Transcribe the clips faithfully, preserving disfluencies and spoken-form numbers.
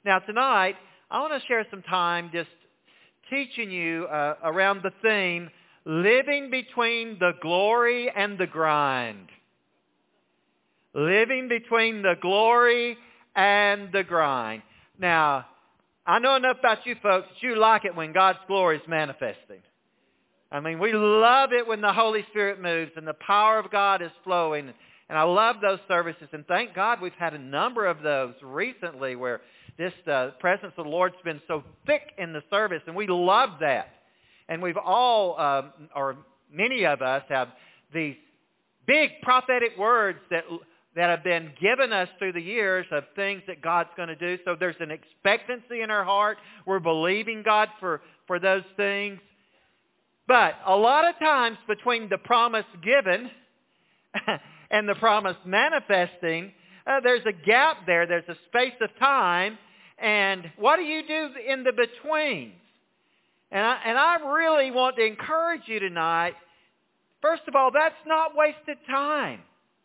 Now tonight, I want to share some time just teaching you uh, around the theme, living between the glory and the grind. Living between the glory and the grind. Now, I know enough about you folks that you like it when God's glory is manifesting. I mean, we love it when the Holy Spirit moves and the power of God is flowing. And I love those services. And thank God we've had a number of those recently where this uh, presence of the Lord's been so thick in the service. And we love that. And we've all, uh, or many of us, have these big prophetic words that that have been given us through the years of things that God's going to do. So there's an expectancy in our heart. We're believing God for, for those things. But a lot of times between the promise given and the promise manifesting, uh, there's a gap there. There's a space of time. And what do you do in the betweens? And I, and I really want to encourage you tonight. First of all, that's not wasted time.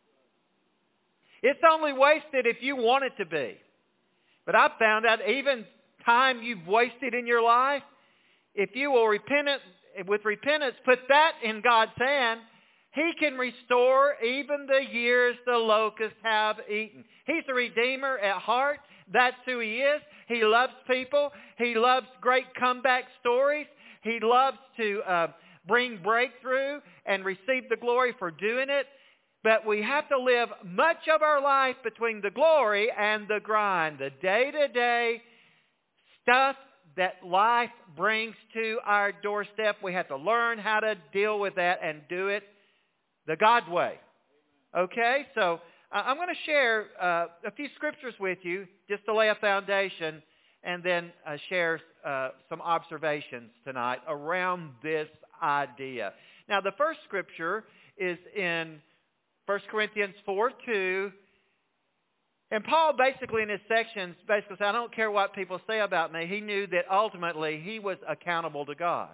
It's only wasted if you want it to be. But I've found out even time you've wasted in your life, if you will repent, with repentance, put that in God's hand, He can restore even the years the locusts have eaten. He's a redeemer at heart. That's who He is. He loves people. He loves great comeback stories. He loves to uh, bring breakthrough and receive the glory for doing it. But we have to live much of our life between the glory and the grind, the day-to-day stuff that life brings to our doorstep. We have to learn how to deal with that and do it the God way. Okay? So uh, I'm going to share uh, a few scriptures with you just to lay a foundation and then uh, share uh, some observations tonight around this idea. Now, the first scripture is in First Corinthians four two, and Paul basically in his sections basically said, I don't care what people say about me. He knew that ultimately he was accountable to God.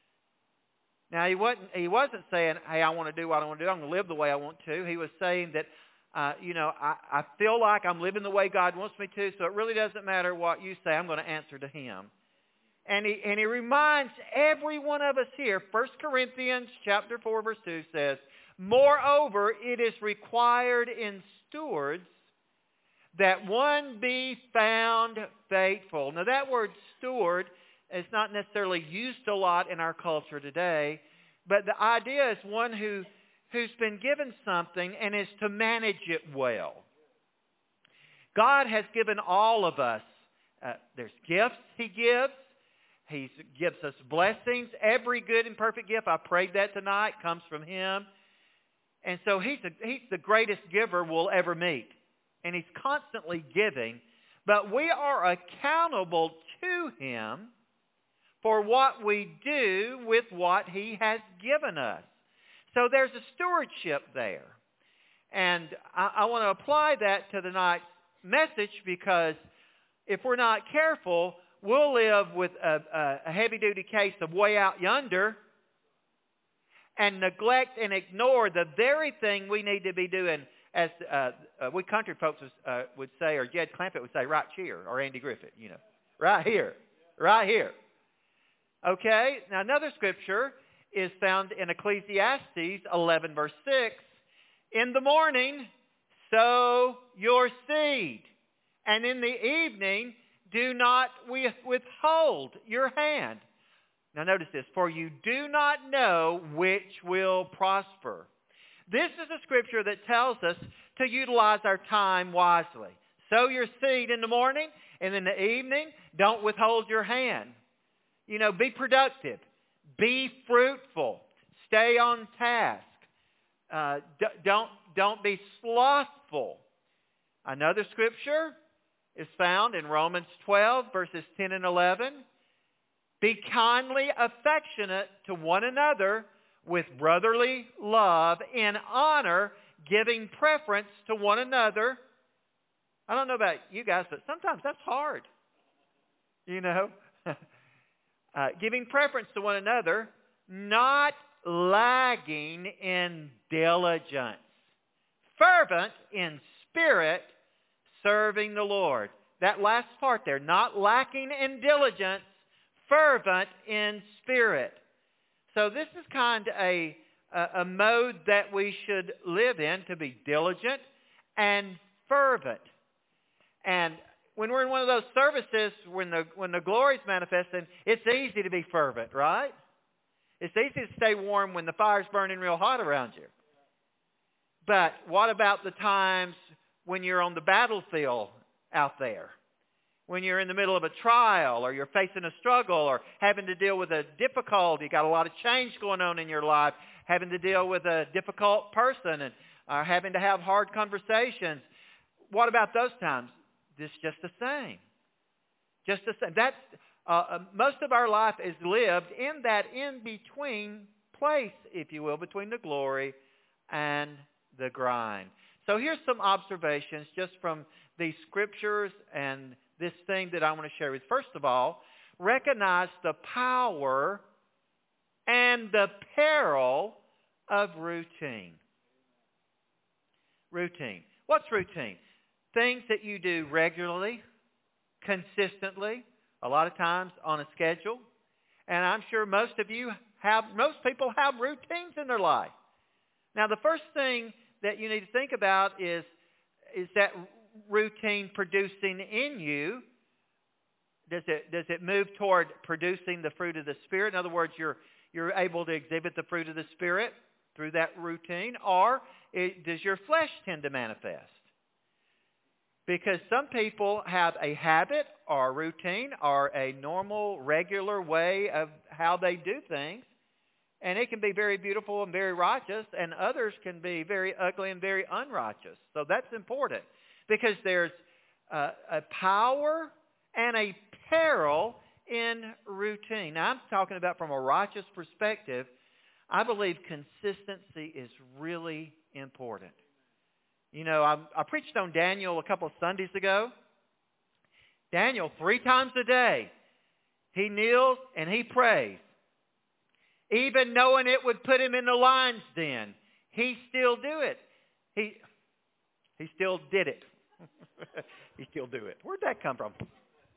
Now he wasn't, he wasn't saying, hey, I want to do what I want to do. I'm going to live the way I want to. He was saying that, uh, you know, I, I feel like I'm living the way God wants me to, so it really doesn't matter what you say. I'm going to answer to Him. And he, and he reminds every one of us here, First Corinthians chapter four verse two says, moreover, it is required in stewards that one be found faithful. Now that word steward is not necessarily used a lot in our culture today, but the idea is one who, who's been given something and is to manage it well. God has given all of us, uh, there's gifts He gives. He gives us blessings. Every good and perfect gift, I prayed that tonight, comes from Him. And so he's, a, he's the greatest giver we'll ever meet. And He's constantly giving. But we are accountable to Him for what we do with what He has given us. So there's a stewardship there. And I, I want to apply that to tonight's message because if we're not careful, we'll live with a, a, a heavy-duty case of way out yonder and neglect and ignore the very thing we need to be doing, as uh, uh, we country folks uh, would say, or Jed Clampett would say, right here, or Andy Griffith, you know, right here, right here. Okay, now another scripture is found in Ecclesiastes eleven verse six. In the morning, sow your seed, and in the evening, do not withhold your hand. Now notice this, for you do not know which will prosper. This is a scripture that tells us to utilize our time wisely. Sow your seed in the morning, and in the evening, don't withhold your hand. You know, be productive. Be fruitful. Stay on task. Uh, d- don't, don't be slothful. Another scripture is found in Romans twelve, verses ten and eleven. Be kindly affectionate to one another with brotherly love, in honor, giving preference to one another. I don't know about you guys, but sometimes that's hard. You know? uh, giving preference to one another, not lagging in diligence. Fervent in spirit, serving the Lord. that last part there, not lacking in diligence, fervent in spirit. So this is kind of a, a, a mode that we should live in, to be diligent and fervent. And when we're in one of those services, when the when the glory's manifesting, it's easy to be fervent, right? It's easy to stay warm when the fire's burning real hot around you. But what about the times when you're on the battlefield out there? When you're in the middle of a trial, or you're facing a struggle, or having to deal with a difficulty, got a lot of change going on in your life, having to deal with a difficult person, and uh, having to have hard conversations. What about those times? It's just the same. Just the same. That's, uh, most of our life is lived in that in-between place, if you will, between the glory and the grind. So here's some observations just from these scriptures and this thing that I want to share with you. First of all, recognize the power and the peril of routine. Routine. What's routine? Things that you do regularly, consistently, a lot of times on a schedule. And I'm sure most of you have, most people have routines in their life. Now, the first thing that you need to think about is, is that routine producing in you? Does it, does it move toward producing the fruit of the Spirit? In other words, you're, you're able to exhibit the fruit of the Spirit through that routine? Or it, does your flesh tend to manifest? Because some people have a habit or a routine or a normal, regular way of how they do things. And it can be very beautiful and very righteous, and others can be very ugly and very unrighteous. So that's important, because there's uh, a power and a peril in routine. Now, I'm talking about from a righteous perspective. I believe consistency is really important. You know, I, I preached on Daniel a couple of Sundays ago. Daniel, three times a day, he kneels and he prays. Even knowing it would put him in the lion's den, he still do it. He he still did it. He still do it. Where'd that come from?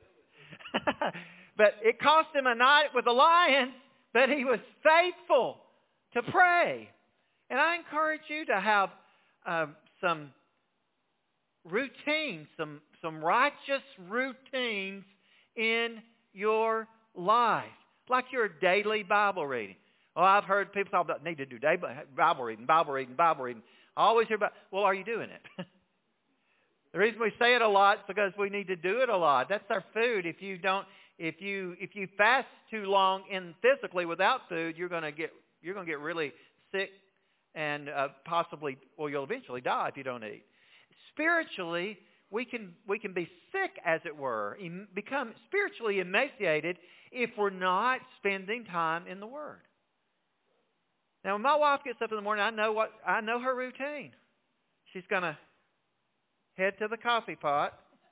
But it cost him a night with the lions, but he was faithful to pray. And I encourage you to have uh, some routines, some, some righteous routines in your life. Like your daily Bible reading. Oh, I've heard people talk about need to do daily Bible reading, Bible reading, Bible reading. I always hear about, well, are you doing it? The reason we say it a lot is because we need to do it a lot. That's our food. If you don't, if you if you fast too long in physically without food, you're going to get you're going to get really sick, and uh, possibly, well, you'll eventually die if you don't eat. Spiritually, we can we can be sick, as it were, become spiritually emaciated if we're not spending time in the Word. Now, when my wife gets up in the morning, I know what I know her routine. She's going to head to the coffee pot,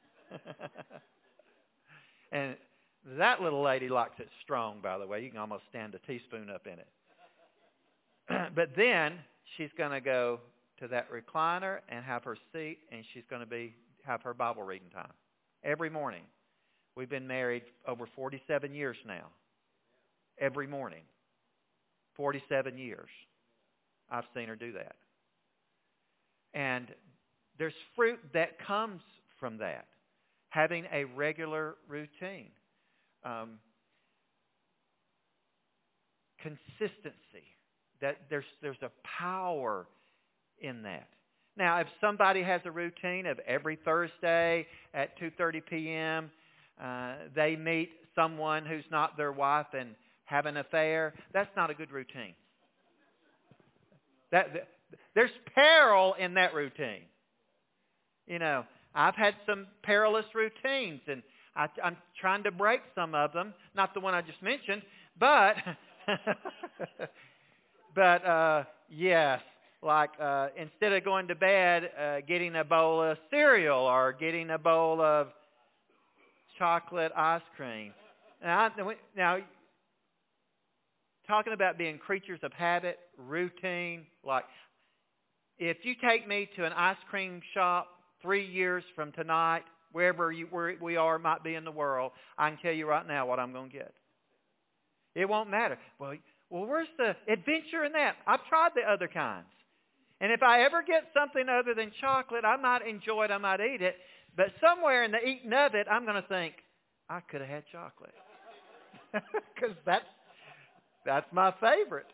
and that little lady likes it strong. By the way, you can almost stand a teaspoon up in it. But then she's going to go to that recliner and have her seat, and she's going to be have her Bible reading time every morning. We've been married over forty-seven years now. Every morning. forty-seven years. I've seen her do that. And there's fruit that comes from that. Having a regular routine. Um, consistency. That there's there's a power in that. Now, if somebody has a routine of every Thursday at two thirty p.m., uh, they meet someone who's not their wife and have an affair, that's not a good routine. That, that there's peril in that routine. You know, I've had some perilous routines, and I, I'm trying to break some of them. Not the one I just mentioned, but but uh, yes. Like uh, instead of going to bed, uh, getting a bowl of cereal or getting a bowl of chocolate ice cream. Now, now, talking about being creatures of habit, routine, like if you take me to an ice cream shop three years from tonight, wherever you, where we are might be in the world, I can tell you right now what I'm going to get. It won't matter. Well, well, where's the adventure in that? I've tried the other kinds. And if I ever get something other than chocolate, I might enjoy it, I might eat it. But somewhere in the eating of it, I'm going to think, I could have had chocolate. Because that's, that's my favorite.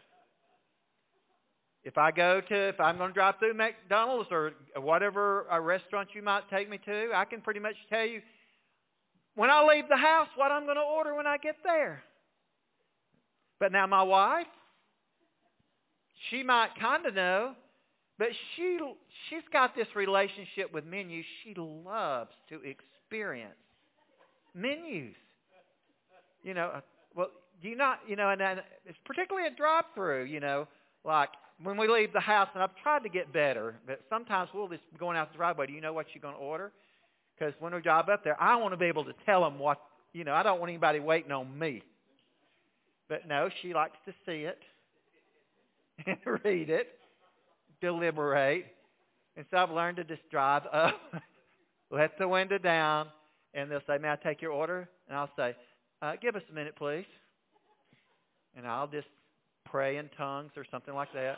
If I go to, if I'm going to drive through McDonald's or whatever a restaurant you might take me to, I can pretty much tell you when I leave the house what I'm going to order when I get there. But now my wife, she might kind of know, but she, she's got this relationship with menus. She loves to experience menus. You know, well, do you not, you know, and, and it's particularly a drive-through, you know, like when we leave the house, and I've tried to get better, but sometimes we'll just be going out the driveway. Do you know what you're going to order? Because when we drive up there, I want to be able to tell them what, you know, I don't want anybody waiting on me. But no, she likes to see it and read it, deliberate. And so I've learned to just drive up, let the window down, and they'll say, may I take your order? And I'll say, uh, give us a minute, please. And I'll just pray in tongues or something like that.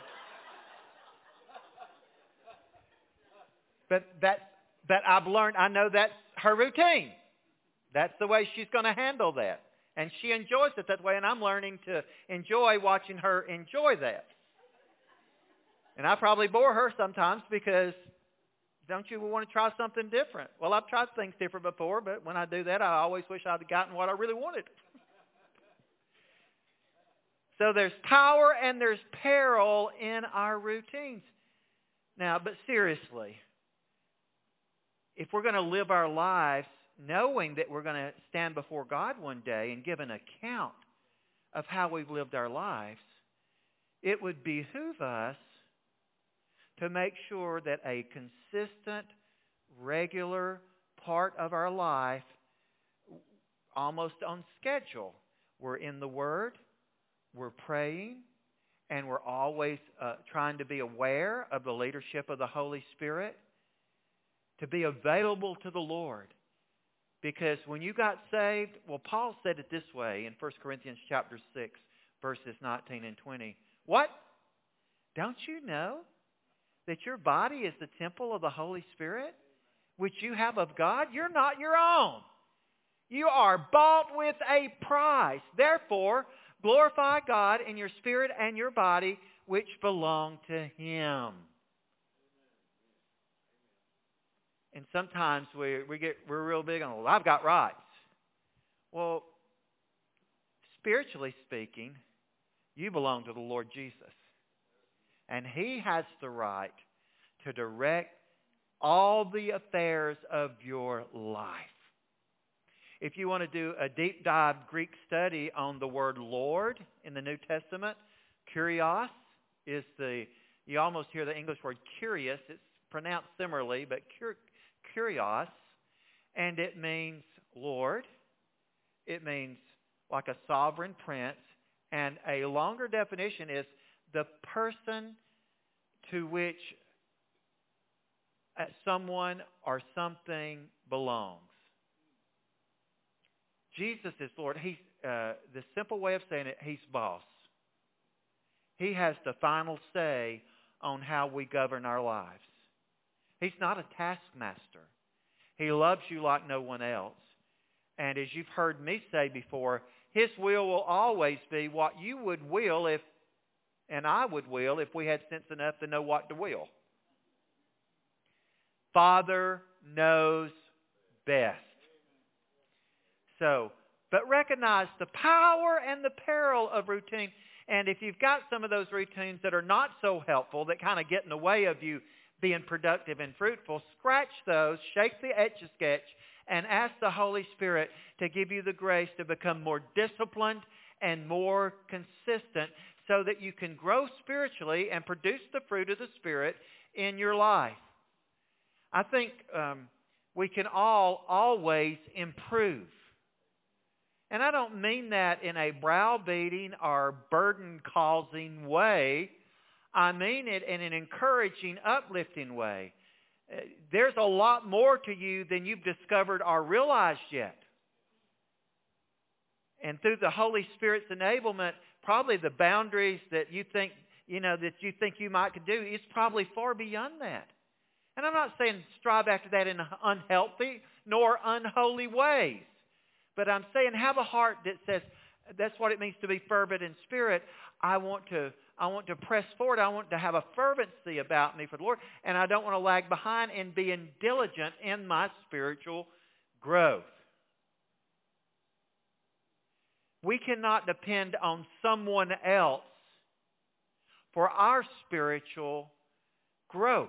But that, but I've learned, I know that's her routine. That's the way she's going to handle that. And she enjoys it that way, and I'm learning to enjoy watching her enjoy that. And I probably bore her sometimes because, don't you want to try something different? Well, I've tried things different before, but when I do that, I always wish I'd gotten what I really wanted. So there's power and there's peril in our routines. Now, but seriously, if we're going to live our lives knowing that we're going to stand before God one day and give an account of how we've lived our lives, it would behoove us to make sure that a consistent, regular part of our life, almost on schedule, we're in the Word, we're praying, and we're always uh, trying to be aware of the leadership of the Holy Spirit, to be available to the Lord. Because when you got saved, well, Paul said it this way in First Corinthians chapter six, verses nineteen and twenty. What? Don't you know that your body is the temple of the Holy Spirit, which you have of God? You're not your own. You are bought with a price. Therefore, glorify God in your spirit and your body, which belong to Him. And sometimes we we get we're real big on, well, I've got rights. Well, spiritually speaking, you belong to the Lord Jesus. And He has the right to direct all the affairs of your life. If you want to do a deep dive Greek study on the word Lord in the New Testament, kurios is the, you almost hear the English word curious. It's pronounced similarly, but cur, kurios, and it means Lord. It means like a sovereign prince. And a longer definition is the person to which someone or something belongs. Jesus is Lord. He's, uh, the simple way of saying it, He's boss. He has the final say on how we govern our lives. He's not a taskmaster. He loves you like no one else. And as you've heard me say before, His will will always be what you would will if, and I would will if we had sense enough to know what to will. Father knows best. So, but recognize the power and the peril of routine. And if you've got some of those routines that are not so helpful, that kind of get in the way of you being productive and fruitful, scratch those, shake the Etch-a-Sketch, and ask the Holy Spirit to give you the grace to become more disciplined and more consistent so that you can grow spiritually and produce the fruit of the Spirit in your life. I think um, we can all always improve. And I don't mean that in a browbeating or burden-causing way. I mean it in an encouraging, uplifting way. uh, there's a lot more to you than you've discovered or realized yet. And through the Holy Spirit's enablement, probably the boundaries that you think, you know, that you think you might could do, it's probably far beyond that. And I'm not saying strive after that in unhealthy nor unholy ways. But I'm saying have a heart that says, that's what it means to be fervent in spirit. I want to I want to press forward. I want to have a fervency about me for the Lord. And I don't want to lag behind in being diligent in my spiritual growth. We cannot depend on someone else for our spiritual growth.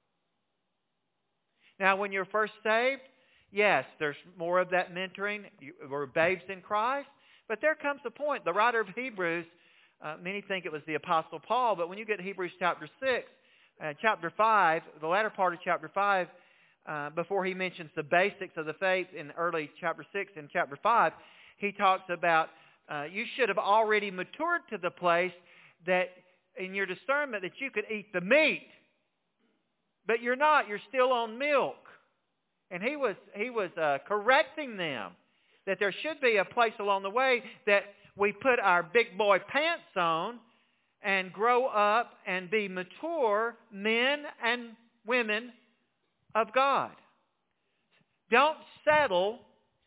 Now, when you're first saved, yes, there's more of that mentoring. We're babes in Christ. But there comes a point. The writer of Hebrews, uh, many think it was the Apostle Paul, but when you get to Hebrews chapter six, uh, chapter five, the latter part of chapter five, uh, before he mentions the basics of the faith in early chapter six and chapter five, he talks about uh, you should have already matured to the place that in your discernment that you could eat the meat. But you're not. You're still on milk. And he was he was uh, correcting them that there should be a place along the way that we put our big boy pants on and grow up and be mature men and women of God. Don't settle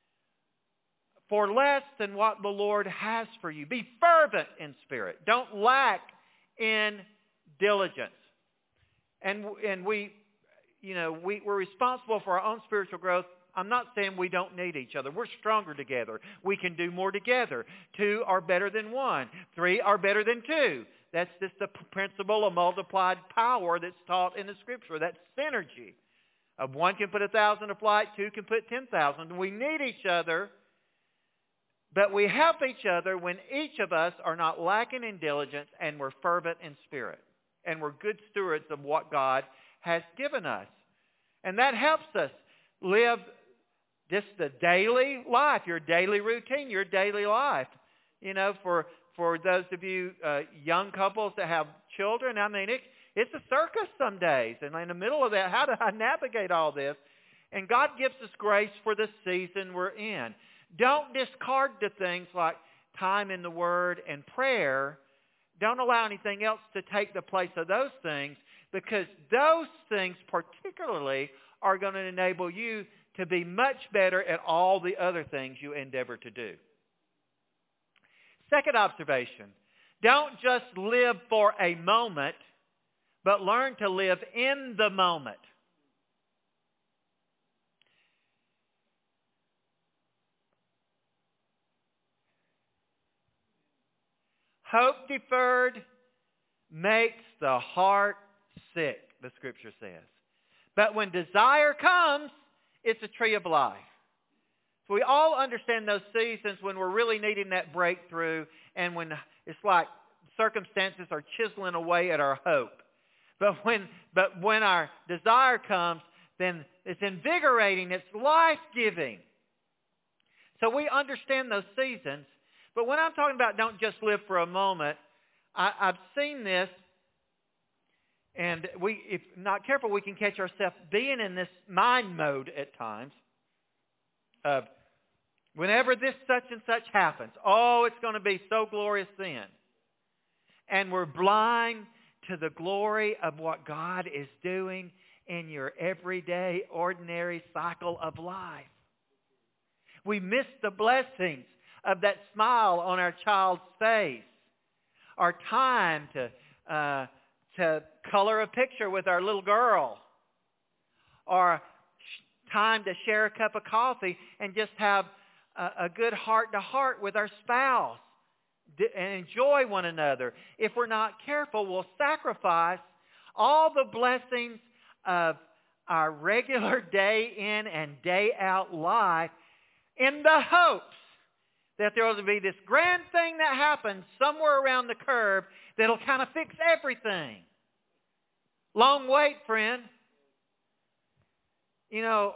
for less than what the Lord has for you. Be fervent in spirit. Don't lack in diligence. And and we, you know, we, we're responsible for our own spiritual growth. I'm not saying we don't need each other. We're stronger together. We can do more together. Two are better than one. Three are better than two. That's just the principle of multiplied power that's taught in the Scripture. That's synergy. Of one can put a thousand to flight, two can put ten thousand. We need each other, but we help each other when each of us are not lacking in diligence and we're fervent in spirit. And we're good stewards of what God has given us. And that helps us live just the daily life, your daily routine, your daily life. You know, for for those of you uh, young couples that have children, I mean, it, it's a circus some days. And in the middle of that, how do I navigate all this? And God gives us grace for the season we're in. Don't discard the things like time in the Word and prayer. Don't allow anything else to take the place of those things, because those things particularly are going to enable you to be much better at all the other things you endeavor to do. Second observation, don't just live for a moment, but learn to live in the moment. Hope deferred makes the heart sick, the Scripture says. But when desire comes, it's a tree of life. So we all understand those seasons when we're really needing that breakthrough and when it's like circumstances are chiseling away at our hope. But when, but when our desire comes, then it's invigorating, it's life-giving. So we understand those seasons. But when I'm talking about don't just live for a moment, I, I've seen this, and we, if not careful, we can catch ourselves being in this mind mode at times of whenever this such and such happens, oh, it's going to be so glorious then. And we're blind to the glory of what God is doing in your everyday, ordinary cycle of life. We miss the blessings of that smile on our child's face, our time to uh, to color a picture with our little girl, or time to share a cup of coffee and just have a, a good heart-to-heart with our spouse and enjoy one another. If we're not careful, we'll sacrifice all the blessings of our regular day in and day out life in the hopes that there will be this grand thing that happens somewhere around the curve that'll kind of fix everything. Long wait, friend. You know,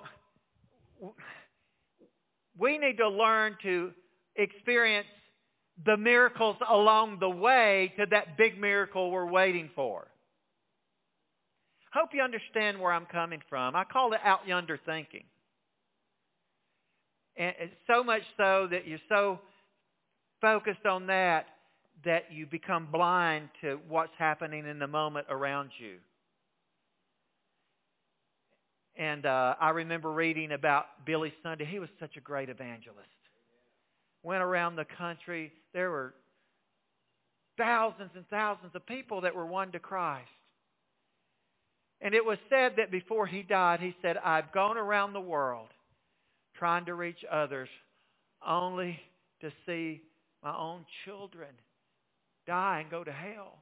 we need to learn to experience the miracles along the way to that big miracle we're waiting for. Hope you understand where I'm coming from. I call it out yonder thinking. And it's so much so that you're so focused on that that you become blind to what's happening in the moment around you. And uh, I remember reading about Billy Sunday. He was such a great evangelist. Went around the country. There were thousands and thousands of people that were won to Christ. And it was said that before he died, he said, I've gone around the world trying to reach others only to see my own children die and go to hell.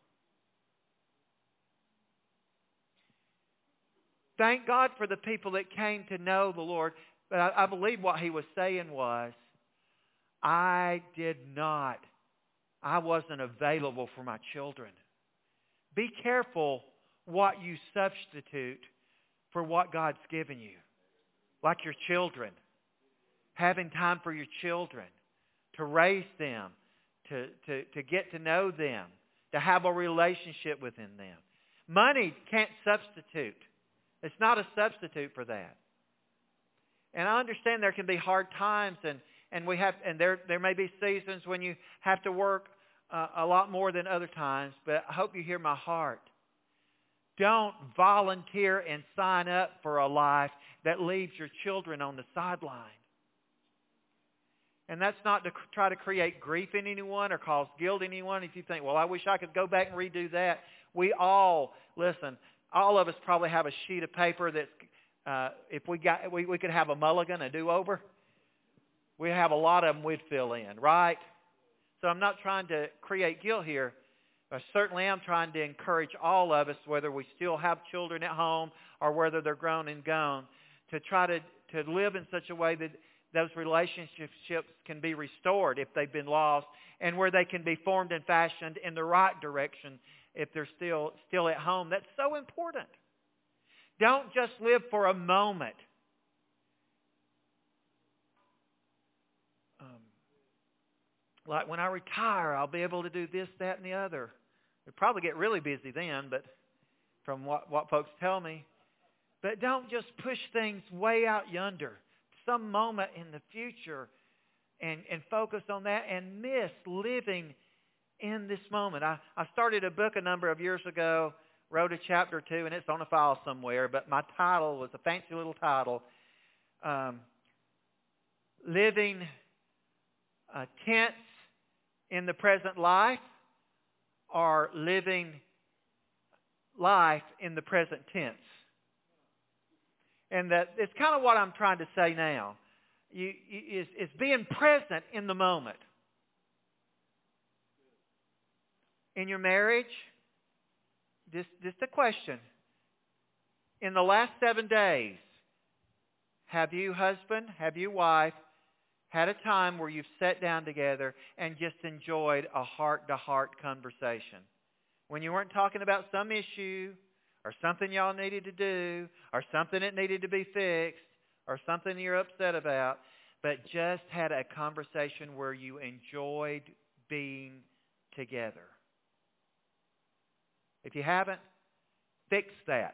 Thank God for the people that came to know the Lord. But I, I believe what he was saying was, I did not, I wasn't available for my children. Be careful what you substitute for what God's given you. Like your children. Having time for your children. To raise them. To, to, to get to know them. To have a relationship within them. Money can't substitute. It's not a substitute for that. And I understand there can be hard times, and, and we have, and there there may be seasons when you have to work uh, a lot more than other times. But I hope you hear my heart. Don't volunteer and sign up for a life that leaves your children on the sideline. And that's not to try to create grief in anyone or cause guilt in anyone. If you think, well, I wish I could go back and redo that. We all, listen, all of us probably have a sheet of paper that's, uh, if we got, we, we could have a mulligan, a do-over. We have a lot of them we'd fill in, right? So I'm not trying to create guilt here. I certainly am trying to encourage all of us, whether we still have children at home or whether they're grown and gone, to try to, to live in such a way that those relationships can be restored if they've been lost, and where they can be formed and fashioned in the right direction if they're still still at home. That's so important. Don't just live for a moment. Um, like when I retire, I'll be able to do this, that, and the other. We'll probably get really busy then, but from what, what folks tell me. But don't just push things way out yonder, some moment in the future, and, and focus on that and miss living in this moment. I, I started a book a number of years ago, wrote a chapter or two, and it's on a file somewhere, but my title was a fancy little title, um, Living uh, Tense in the Present Life, or Living Life in the Present Tense. And that it's kind of what I'm trying to say now. You, you, is, is being present in the moment. In your marriage, just, just a question. In the last seven days, have you, husband, have you, wife, had a time where you've sat down together and just enjoyed a heart-to-heart conversation? When you weren't talking about some issue, or something y'all needed to do, or something that needed to be fixed, or something you're upset about, but just had a conversation where you enjoyed being together. If you haven't, fix that.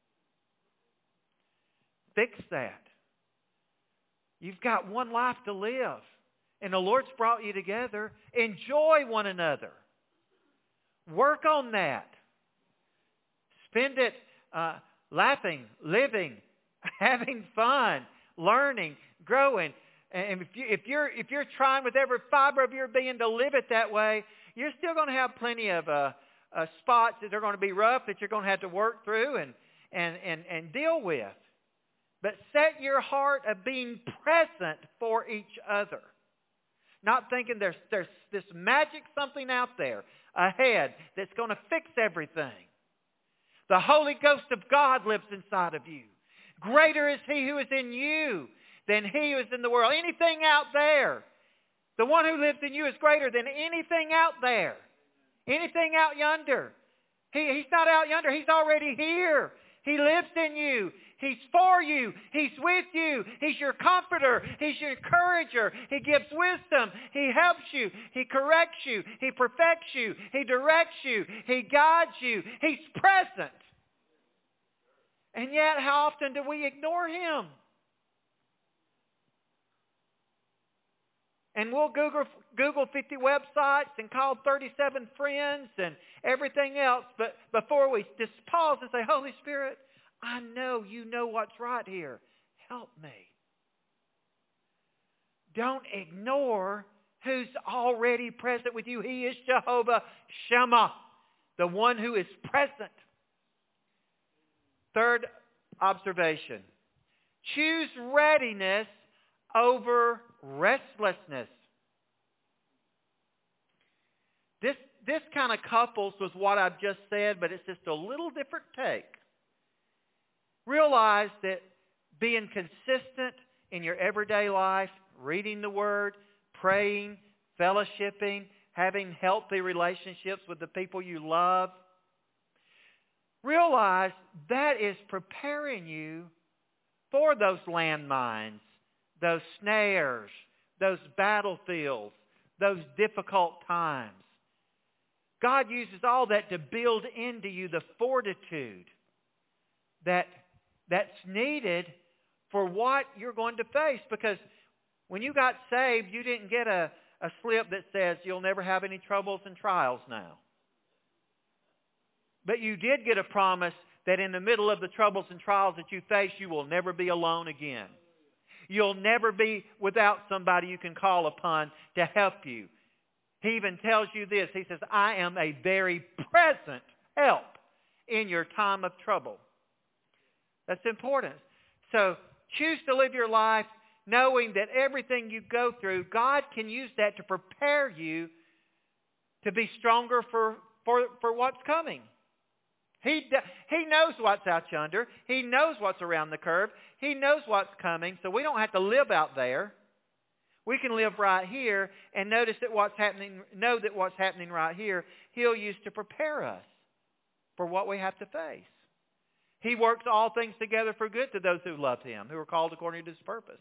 Fix that. You've got one life to live, and the Lord's brought you together. Enjoy one another. Work on that. Spend it uh, laughing, living, having fun, learning, growing. And if, you, if, you're, if you're trying with every fiber of your being to live it that way, you're still going to have plenty of uh, uh, spots that are going to be rough that you're going to have to work through and, and, and, and deal with. But set your heart of being present for each other. Not thinking there's, there's this magic something out there ahead that's going to fix everything. The Holy Ghost of God lives inside of you. Greater is He who is in you than he who is in the world. Anything out there, the one who lives in you is greater than anything out there. Anything out yonder. He, he's not out yonder. He's already here. He lives in you. He's for you. He's with you. He's your comforter. He's your encourager. He gives wisdom. He helps you. He corrects you. He perfects you. He directs you. He guides you. He's present. And yet, how often do we ignore Him? And we'll Google, Google fifty websites and call thirty-seven friends and everything else. But before we just pause and say, Holy Spirit, I know You know what's right here. Help me. Don't ignore who's already present with you. He is Jehovah Shammah, the one who is present. Third observation. Choose readiness over restlessness. This, this kind of couples with what I've just said, but it's just a little different take. Realize that being consistent in your everyday life, reading the Word, praying, fellowshipping, having healthy relationships with the people you love, realize that is preparing you for those landmines, those snares, those battlefields, those difficult times. God uses all that to build into you the fortitude that, that's needed for what you're going to face. Because when you got saved, you didn't get a, a slip that says you'll never have any troubles and trials now. But you did get a promise that in the middle of the troubles and trials that you face, you will never be alone again. You'll never be without somebody you can call upon to help you. He even tells you this. He says, I am a very present help in your time of trouble. That's important. So choose to live your life knowing that everything you go through, God can use that to prepare you to be stronger for, for, for what's coming. He, he knows what's out yonder. He knows what's around the curve. He knows what's coming, so we don't have to live out there. We can live right here and notice that what's happening, know that what's happening right here, He'll use to prepare us for what we have to face. He works all things together for good to those who love Him, who are called according to His purpose.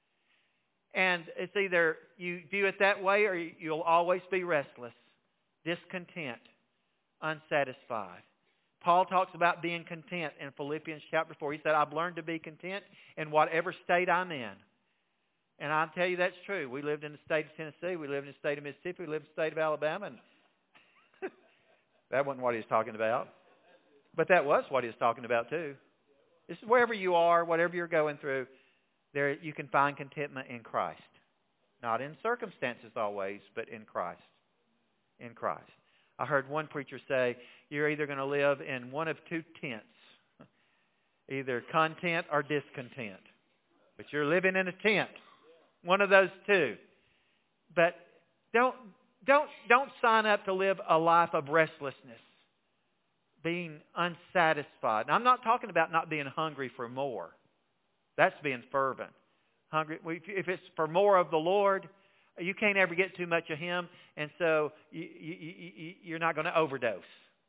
And it's either you view it that way or you'll always be restless, discontent, unsatisfied. Paul talks about being content in Philippians chapter four. He said, I've learned to be content in whatever state I'm in. And I'll tell you that's true. We lived in the state of Tennessee. We lived in the state of Mississippi. We lived in the state of Alabama. And that wasn't what he was talking about. But that was what he was talking about too. This is wherever you are, whatever you're going through, there you can find contentment in Christ. Not in circumstances always, but in Christ. In Christ. I heard one preacher say, you're either going to live in one of two tents, either content or discontent. But you're living in a tent, one of those two. But don't, don't, don't sign up to live a life of restlessness, being unsatisfied. Now, I'm not talking about not being hungry for more. That's being fervent. Hungry. If it's for more of the Lord, you can't ever get too much of Him, and so you, you, you, you're not going to overdose.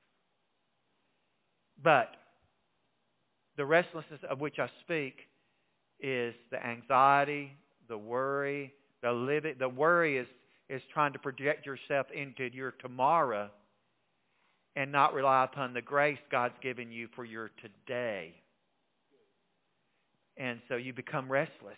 But the restlessness of which I speak is the anxiety, the worry, the living. The worry is, is trying to project yourself into your tomorrow and not rely upon the grace God's given you for your today. And so you become restless.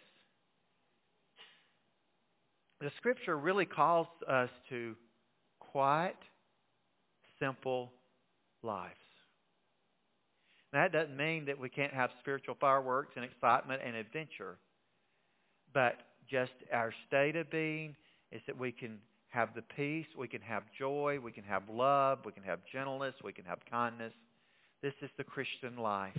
The Scripture really calls us to quiet, simple lives. That doesn't mean that we can't have spiritual fireworks and excitement and adventure. But just our state of being is that we can have the peace, we can have joy, we can have love, we can have gentleness, we can have kindness. This is the Christian life.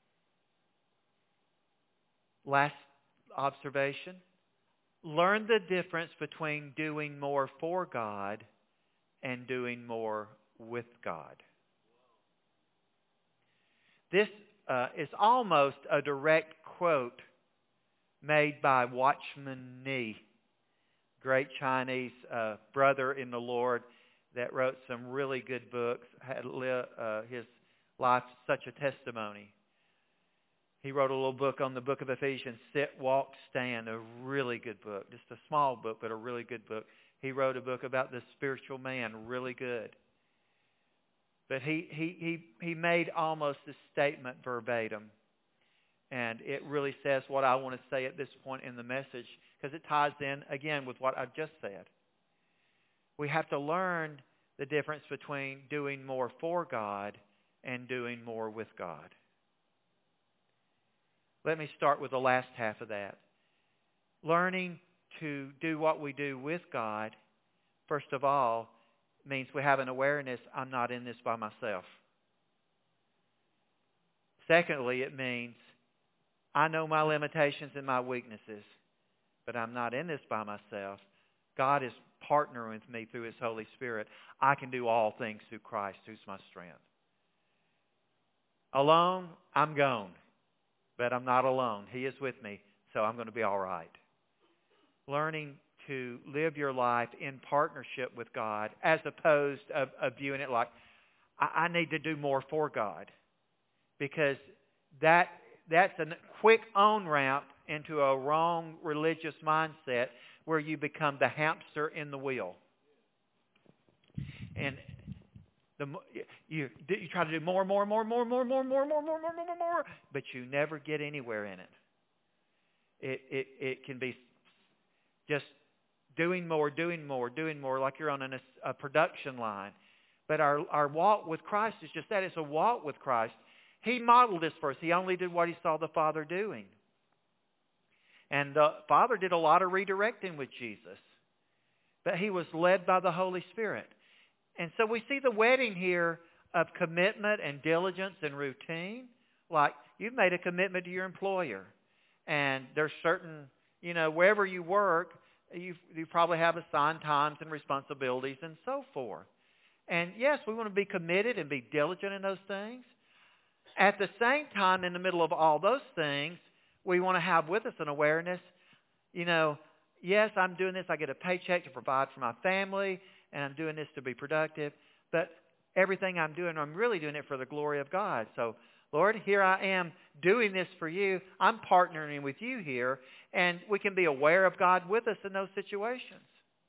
Last observation. Learn the difference between doing more for God and doing more with God. This uh, is almost a direct quote made by Watchman Nee, great Chinese uh, brother in the Lord that wrote some really good books, had uh, his life such a testimony. He wrote a little book on the book of Ephesians, Sit, Walk, Stand, a really good book. Just a small book, but a really good book. He wrote a book about the spiritual man, really good. But he, he, he, he made almost a statement verbatim. And it really says what I want to say at this point in the message, because it ties in, again, with what I've just said. We have to learn the difference between doing more for God and doing more with God. Let me start with the last half of that. Learning to do what we do with God, first of all, means we have an awareness, I'm not in this by myself. Secondly, it means I know my limitations and my weaknesses, but I'm not in this by myself. God is partnering with me through His Holy Spirit. I can do all things through Christ, who's my strength. Alone, I'm gone, but I'm not alone. He is with me, so I'm going to be all right. Learning to live your life in partnership with God, as opposed to of, of viewing it like, I, I need to do more for God. Because that that's a quick on-ramp into a wrong religious mindset where you become the hamster in the wheel. And the you you try to do more, more, more, more, more, more, more, more, more, more, more, more, but you never get anywhere in it. It it it can be just doing more, doing more, doing more, like you're on an, a production line. But our our walk with Christ is just that. It's a walk with Christ. He modeled this for us. He only did what He saw the Father doing. And the Father did a lot of redirecting with Jesus. But He was led by the Holy Spirit. And so we see the wedding here of commitment and diligence and routine. Like, you've made a commitment to your employer. And there's certain, you know, wherever you work, you you probably have assigned times and responsibilities and so forth. And yes, we want to be committed and be diligent in those things. At the same time, in the middle of all those things, we want to have with us an awareness, you know, yes, I'm doing this. I get a paycheck to provide for my family, and I'm doing this to be productive. But everything I'm doing, I'm really doing it for the glory of God. So, Lord, here I am doing this for you. I'm partnering with you here, and we can be aware of God with us in those situations.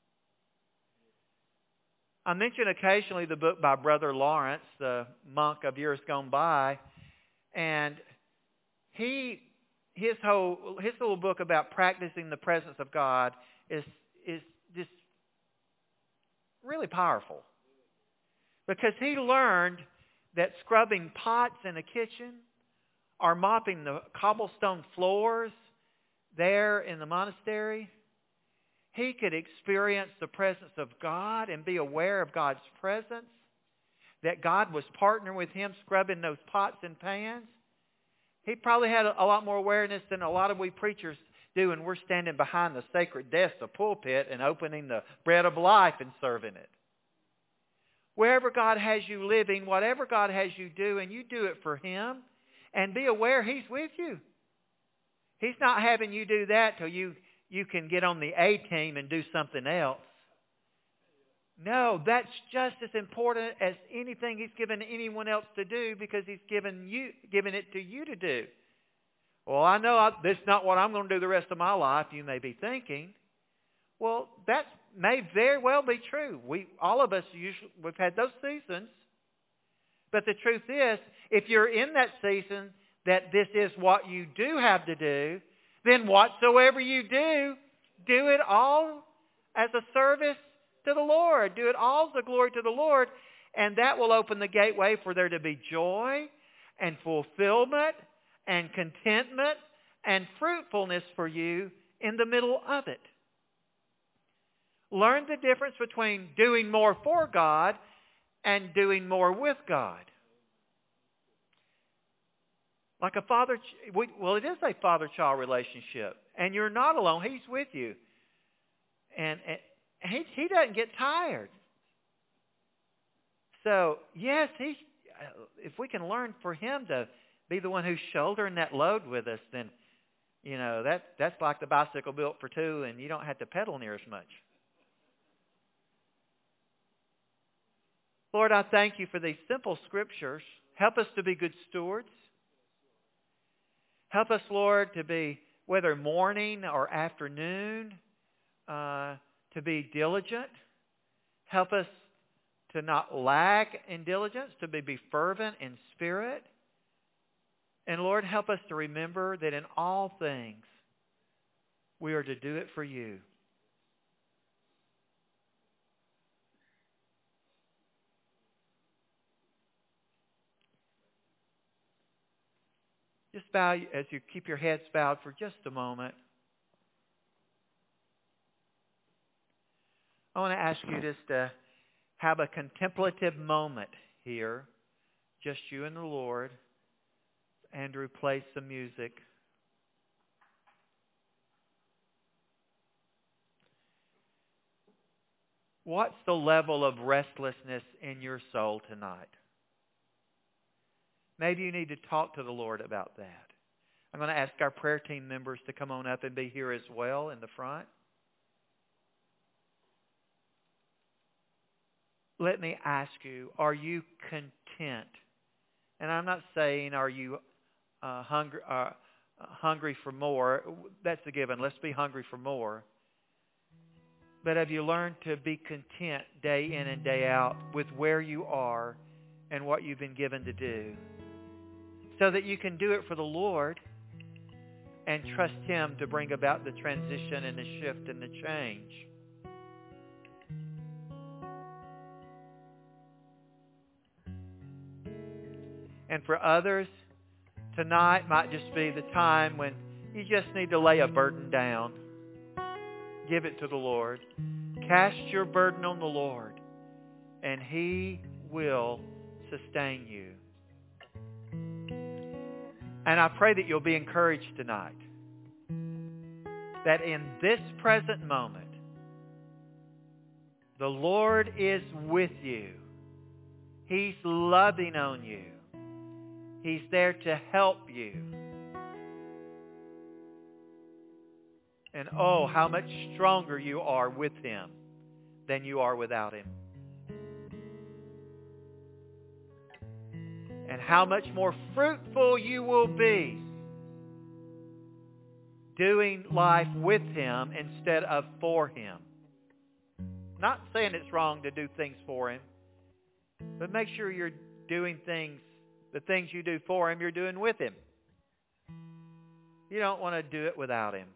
I mention occasionally the book by Brother Lawrence, the monk of years gone by, and he his whole his little book about practicing the presence of God is is just really powerful, because he learned that scrubbing pots in a kitchen or mopping the cobblestone floors there in the monastery, he could experience the presence of God and be aware of God's presence, that God was partnering with him scrubbing those pots and pans. He probably had a lot more awareness than a lot of we preachers do, and we're standing behind the sacred desk, the pulpit, and opening the bread of life and serving it. Wherever God has you living, whatever God has you doing, you do it for Him, and be aware He's with you. He's not having you do that till you, you can get on the A team and do something else. No, that's just as important as anything He's given anyone else to do, because He's given you, given it to you to do. Well, I know I, this is not what I'm going to do the rest of my life, you may be thinking. Well, that may very well be true. We, all of us, usually, we've had those seasons. But the truth is, if you're in that season that this is what you do have to do, then whatsoever you do, do it all as a service to the Lord. Do it all as a glory to the Lord. And that will open the gateway for there to be joy and fulfillment and contentment and fruitfulness for you in the middle of it. Learn the difference between doing more for God and doing more with God. Like a father, well, it is a father-child relationship. And you're not alone. He's with you. And, and he, he doesn't get tired. So, yes, he, if we can learn for Him to be the one who's shouldering that load with us, then, you know, that that's like the bicycle built for two, and you don't have to pedal near as much. Lord, I thank You for these simple scriptures. Help us to be good stewards. Help us, Lord, to be, whether morning or afternoon, uh, to be diligent. Help us to not lack in diligence, to be, be fervent in spirit. And Lord, help us to remember that in all things, we are to do it for you. Just bow as you keep your heads bowed for just a moment. I want to ask you just to have a contemplative moment here, just you and the Lord. Andrew, play some music. What's the level of restlessness in your soul tonight? Maybe you need to talk to the Lord about that. I'm going to ask our prayer team members to come on up and be here as well in the front. Let me ask you, are you content? And I'm not saying are you uh, hungry, uh, hungry for more. That's a given. Let's be hungry for more. But have you learned to be content day in and day out with where you are and what you've been given to do, so that you can do it for the Lord and trust Him to bring about the transition and the shift and the change? And for others, tonight might just be the time when you just need to lay a burden down. Give it to the Lord. Cast your burden on the Lord, and He will sustain you. And I pray that you'll be encouraged tonight, that in this present moment, the Lord is with you. He's loving on you. He's there to help you. And oh, how much stronger you are with Him than you are without Him. And how much more fruitful you will be doing life with Him instead of for Him. Not saying it's wrong to do things for Him, but make sure you're doing things, the things you do for Him, you're doing with Him. You don't want to do it without Him.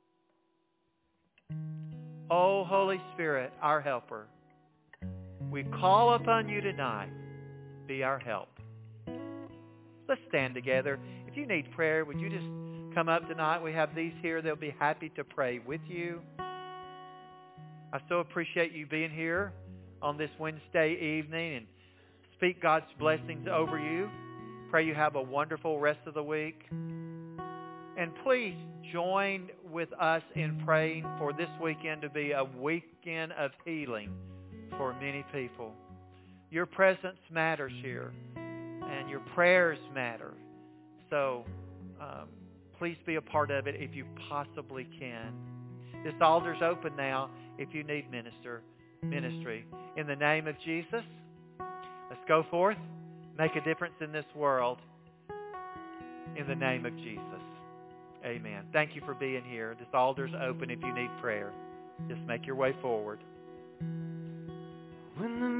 Oh, Holy Spirit, our helper, we call upon you tonight. Be our help. Let's stand together. If you need prayer, would you just come up tonight? We have these here. They'll be happy to pray with you. I so appreciate you being here on this Wednesday evening, and speak God's blessings over you. Pray you have a wonderful rest of the week. And please join with us in praying for this weekend to be a weekend of healing for many people. Your presence matters here, and your prayers matter. So um, please be a part of it if you possibly can. This altar's open now if you need minister ministry. In the name of Jesus, let's go forth, make a difference in this world. In the name of Jesus. Amen. Thank you for being here. This altar's open if you need prayer. Just make your way forward. When the